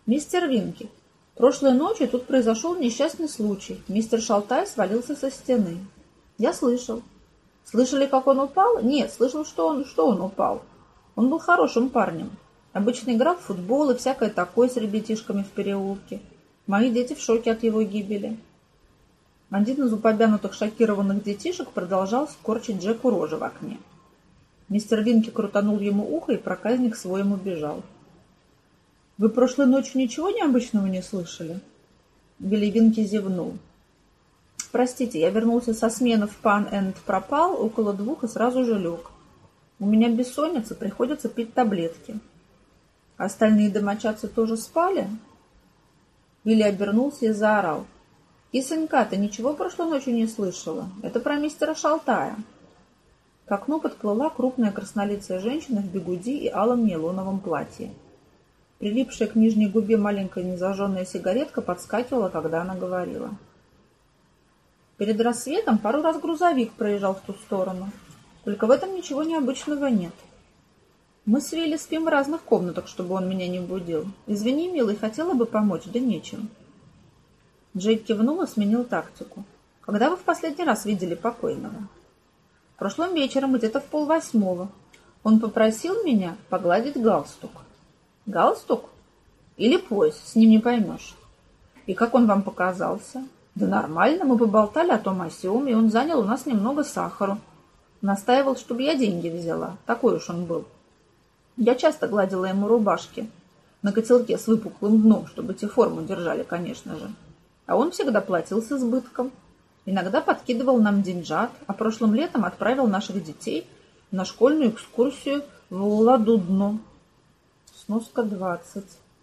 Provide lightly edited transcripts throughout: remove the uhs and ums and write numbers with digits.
Мистер Винки, прошлой ночью тут произошел несчастный случай. Мистер Шалтай свалился со стены. Я слышал. Слышали, как он упал? Нет, слышал, что он упал. Он был хорошим парнем. Обычно играл в футбол и всякое такое с ребятишками в переулке. Мои дети в шоке от его гибели. Один из упомянутых шокированных детишек продолжал скорчить Джеку рожи в окне. Мистер Винки крутанул ему ухо, и проказник своим убежал. «Вы прошлой ночью ничего необычного не слышали?» Билли Винки зевнул. «Простите, я вернулся со смены в Pan End пропал около 2 и сразу же лег. У меня бессонница, приходится пить таблетки. Остальные домочадцы тоже спали?» Билли обернулся и заорал. «Кисонька, ты ничего прошлой ночью не слышала? Это про мистера Шалтая». К окну подплыла крупная краснолицая женщина в бигуди и алом нейлоновом платье. Прилипшая к нижней губе маленькая незажженная сигаретка подскакивала, когда она говорила. Перед рассветом пару раз грузовик проезжал в ту сторону. Только в этом ничего необычного нет. Мы с Вилли спим в разных комнатах, чтобы он меня не будил. Извини, милый, хотела бы помочь, да нечем. Джейк кивнул и сменил тактику. Когда вы в последний раз видели покойного? Прошлым вечером, где-то в 7:30. Он попросил меня погладить галстук. Галстук? Или пояс, с ним не поймешь. И как он вам показался? Да нормально, мы поболтали о том о сём, и он занял у нас немного сахару. Настаивал, чтобы я деньги взяла. Такой уж он был. Я часто гладила ему рубашки на котелке с выпуклым дном, чтобы те форму держали, конечно же. А он всегда платил с избытком. Иногда подкидывал нам деньжат, а прошлым летом отправил наших детей на школьную экскурсию в Ладудно. Сноска 20.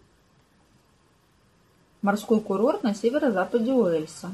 Морской курорт на северо-западе Уэльса.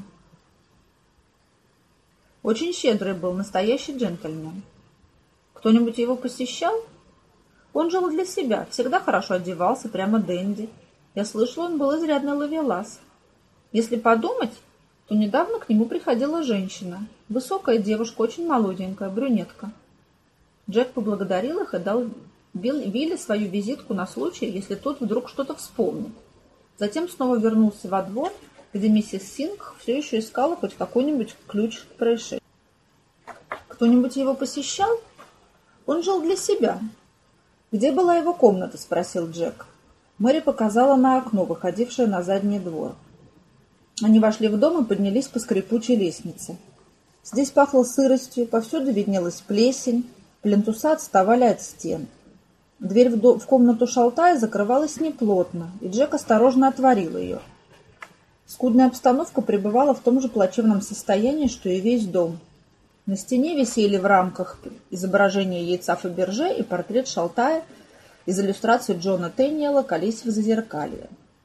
Очень щедрый был, настоящий джентльмен. Кто-нибудь его посещал? Он жил для себя, всегда хорошо одевался, прямо денди. Я слышала, он был изрядно ловелас. Если подумать, то недавно к нему приходила женщина. Высокая девушка, очень молоденькая, брюнетка. Джек поблагодарил их и дал Вилли свою визитку на случай, если тот вдруг что-то вспомнит. Затем снова вернулся во двор, где миссис Синг все еще искала хоть какой-нибудь ключ к происшествию. Кто-нибудь его посещал? Он жил для себя. «Где была его комната?» – спросил Джек. Мэри показала на окно, выходившее на задний двор. Они вошли в дом и поднялись по скрипучей лестнице. Здесь пахло сыростью, повсюду виднелась плесень, плинтуса отставали от стен. Дверь в комнату Шалтая закрывалась неплотно, и Джек осторожно отворил ее. Скудная обстановка пребывала в том же плачевном состоянии, что и весь дом. На стене висели в рамках изображение яйца Фаберже и портрет Шалтая из иллюстрации Джона Тэниела «Колись в зазеркалье».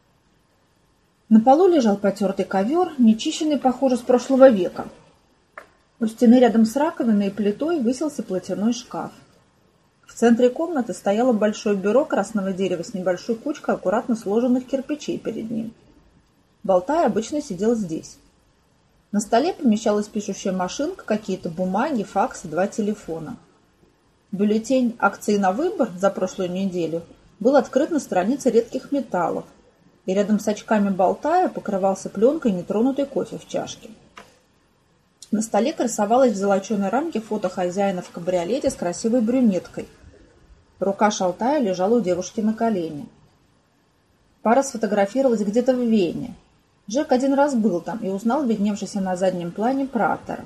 На полу лежал потертый ковер, нечищенный, похоже, с прошлого века. У стены рядом с раковиной и плитой высился платяной шкаф. В центре комнаты стояло большое бюро красного дерева с небольшой кучкой аккуратно сложенных кирпичей перед ним. Болтай обычно сидел здесь. На столе помещалась пишущая машинка, какие-то бумаги, факс и 2 телефона. Бюллетень акций на выбор за прошлую неделю был открыт на странице редких металлов, и рядом с очками Болтая покрывался пленкой нетронутый кофе в чашке. На столе красовалось в золоченой рамке фото хозяина в кабриолете с красивой брюнеткой. Рука Шалтая лежала у девушки на колене. Пара сфотографировалась где-то в Вене. Джек один раз был там и узнал видневшийся на заднем плане Пратера.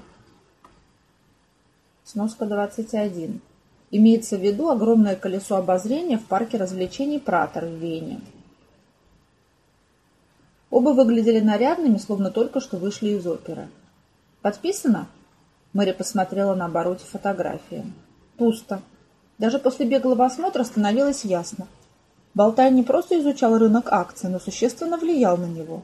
Сноска 21. Имеется в виду огромное колесо обозрения в парке развлечений Пратер в Вене. Оба выглядели нарядными, словно только что вышли из оперы. «Подписано?» Мэри посмотрела на обороте фотографии. «Пусто. Даже после беглого осмотра становилось ясно. Болтай не просто изучал рынок акций, но существенно влиял на него.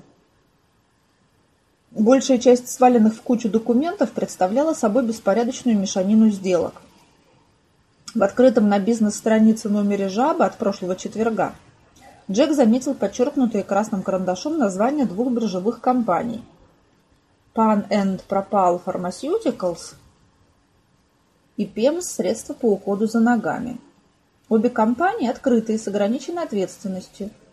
Большая часть сваленных в кучу документов представляла собой беспорядочную мешанину сделок. В открытом на бизнес-странице номере «Жаба» от прошлого четверга Джек заметил подчеркнутые красным карандашом названия 2 биржевых компаний – Pan End Propal Pharmaceuticals и PEMS средства по уходу за ногами. Обе компании открытые, с ограниченной ответственностью.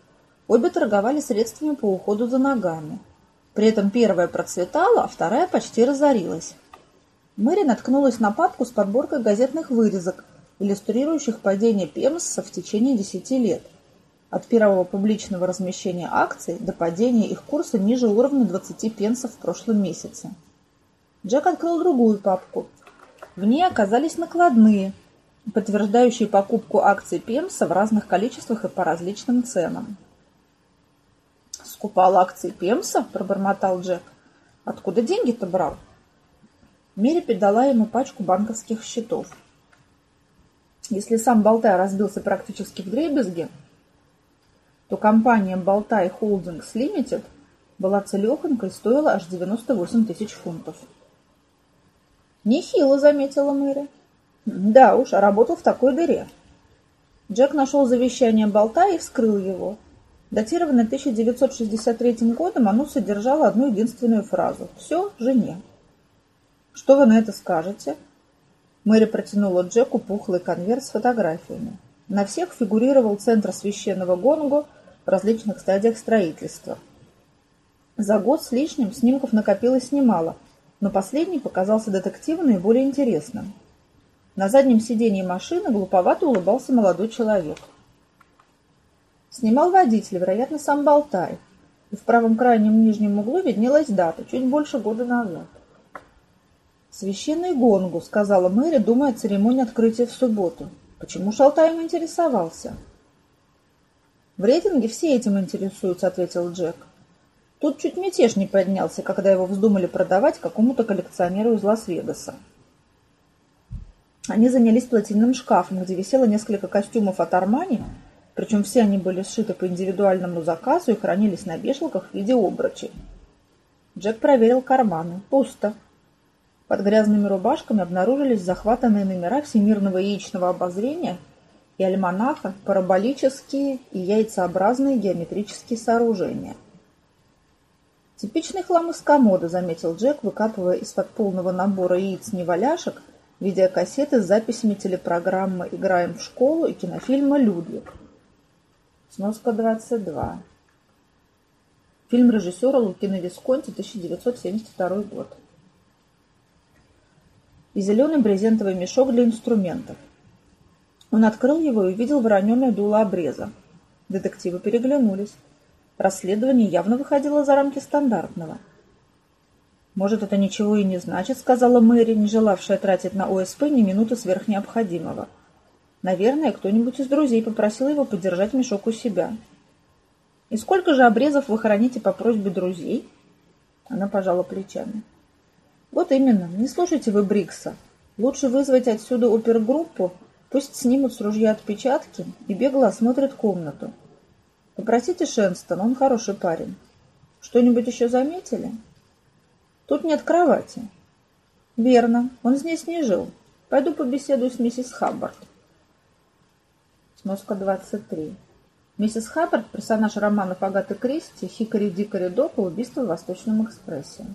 Обе торговали средствами по уходу за ногами. При этом первая процветала, а вторая почти разорилась. Мэри наткнулась на папку с подборкой газетных вырезок, иллюстрирующих падение Пемса в течение 10 лет. От первого публичного размещения акций до падения их курса ниже уровня 20 пенсов в прошлом месяце. Джек открыл другую папку. В ней оказались накладные, подтверждающие покупку акций Пемса в разных количествах и по различным ценам. «Скупал акции Пемса?» – пробормотал Джек. «Откуда деньги-то брал?» Мэри передала ему пачку банковских счетов. Если сам Болтай разбился практически вдребезги, то компания Болтай Холдингс Лимитед была целехонькой и стоила аж 98 тысяч фунтов. «Нехило», — заметила Мэри. «Да уж, а работал в такой дыре». Джек нашел завещание Болтая и вскрыл его. Датированное 1963 годом, оно содержало одну единственную фразу: «Все жене». «Что вы на это скажете?» Мэри протянула Джеку пухлый конверт с фотографиями. На всех фигурировал центр священного Гонго в различных стадиях строительства. За год с лишним снимков накопилось немало, но последний показался детективу наиболее интересным. На заднем сиденье машины глуповато улыбался молодой человек. Снимал водитель, вероятно, сам Болтай, и в правом крайнем нижнем углу виднелась дата, чуть больше года назад. «Священный Гонгу», — сказала Мэри, думая о церемонии открытия в субботу. «Почему Шалтай им интересовался?» «В рейтинге все этим интересуются», — ответил Джек. «Тут чуть мятеж не поднялся, когда его вздумали продавать какому-то коллекционеру из Лас-Вегаса. Они занялись платяным шкафом, где висело несколько костюмов от Армани, причем все они были сшиты по индивидуальному заказу и хранились на вешалках в виде обручей. Джек проверил карманы. Пусто. Под грязными рубашками обнаружились захватанные номера Всемирного яичного обозрения и альманаха, параболические и яйцеобразные геометрические сооружения. «Типичный хлам из комода», — заметил Джек, выкапывая из-под полного набора яиц-неваляшек видеокассеты с записями телепрограммы «Играем в школу» и кинофильма «Людвиг». Сноска 22. Фильм режиссера Лукино Висконти, 1972 год. И зеленый брезентовый мешок для инструментов. Он открыл его и увидел вороненое дуло обреза. Детективы переглянулись. Расследование явно выходило за рамки стандартного. «Может, это ничего и не значит», — сказала Мэри, не желавшая тратить на ОСП ни минуты сверх необходимого. «Наверное, кто-нибудь из друзей попросил его подержать мешок у себя». «И сколько же обрезов вы храните по просьбе друзей?» Она пожала плечами. «Вот именно, не слушайте вы Брикса. Лучше вызвать отсюда опергруппу, пусть снимут с ружья отпечатки и бегло осмотрят комнату. Попросите Шенстона, он хороший парень. Что-нибудь еще заметили?» «Тут нет кровати». «Верно, он здесь не жил. Пойду побеседую с миссис Хаббард». Сноска 23. Миссис Хаббард – персонаж романов Агаты Кристи «Хикори-дикори Док» и «Убийство в Восточном экспрессе».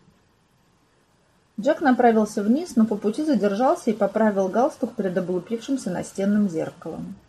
Джек направился вниз, но по пути задержался и поправил галстук перед облупившимся настенным зеркалом.